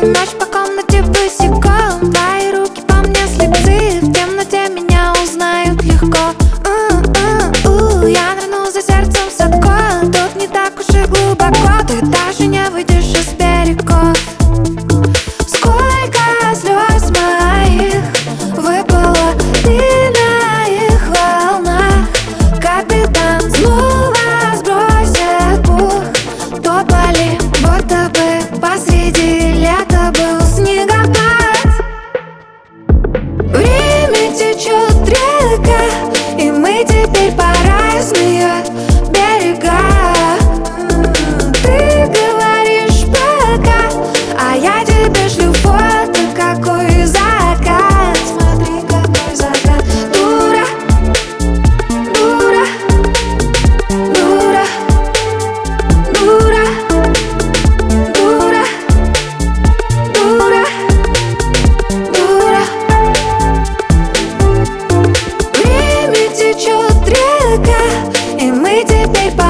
Ночь по комнате босиком, твои руки по мне слепцы. В темноте меня узнают легко. Я нырну за сердцем в садко, тут не так уж и глубоко. Ты даже не выйдешь из берегов. Сколько слез моих выпало ты на их волнах. Капитан снова сбросит пух. Тополи, будто бы посреди лета был снегопад. Время течет река, и мы теперь по разные берега. Ты говоришь пока, а я тебе шлю фото, какой закат. Смотри, какой закат. Дура, дура, дура, дура, дура, дура, дура. Время течет река, и мы теперь